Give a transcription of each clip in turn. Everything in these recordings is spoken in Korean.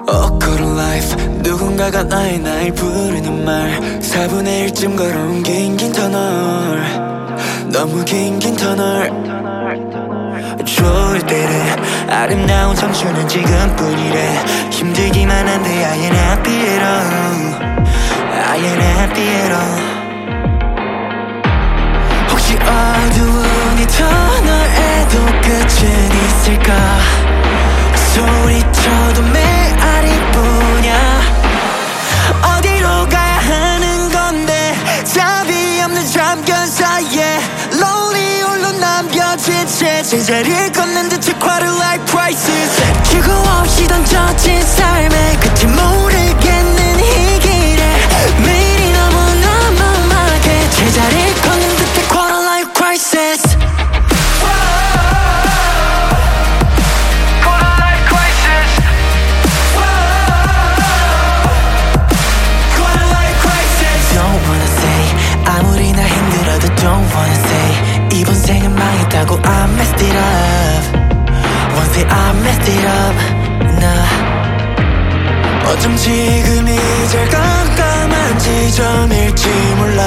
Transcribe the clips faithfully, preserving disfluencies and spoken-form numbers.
Oh quarter life 누군가가 나의 날 부르는 말 사분의 일쯤 걸어온 긴 긴 터널 너무 긴 긴 터널 좋을 때는 아름다운 청춘은 지금뿐이래 힘들기만 한데 I ain't happy at all I ain't happy at all 혹시 어두운 이 터널에도 끝은 있을까 소리쳐도 메아리뿐이야 어디로 가야 하는 건데 답이 없는 잠깐 사이에 Lonely 홀로 남겨진 채 제자리를 걷는 듯한 quarter life crisis 주고 없이 던져진 삶의 끝이 모르겠는 이 길에 매일이 너무너무 막해 제자리를 걷는 듯한 quarter life crisis 아무리 나 힘들어도 don't wanna say 이번 생은 망했다고 I messed it up Won't say I messed it up 나 어쩜 지금이 제일 깜깜한 지점일지 몰라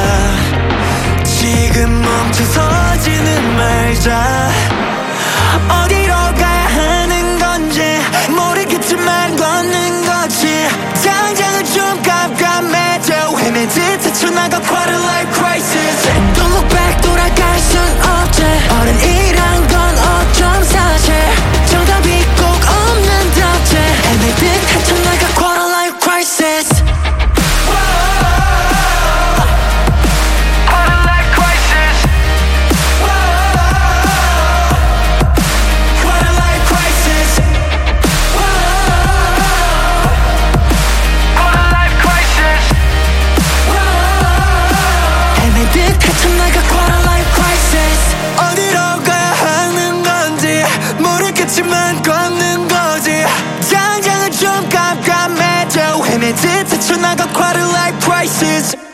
지금 멈춰서지는 말자 어디로 가야 하는 건지 모르겠지만 걷는 거지 당장은 좀 깜깜해져 헤매듯 헤쳐나가 quarter life crisis Don't look back 돌아갈 순 없지 어른이란 건 어쩜 사실 정답이 꼭 없는답지 헤매듯 헤쳐나가 quarter life crisis 헤쳐나가 quarter life crisis 어디로 가야 하는 건지 모르겠지만 걷는 거지 당장은 좀 깜깜해져 헤매듯 헤쳐나가 quarter life crisis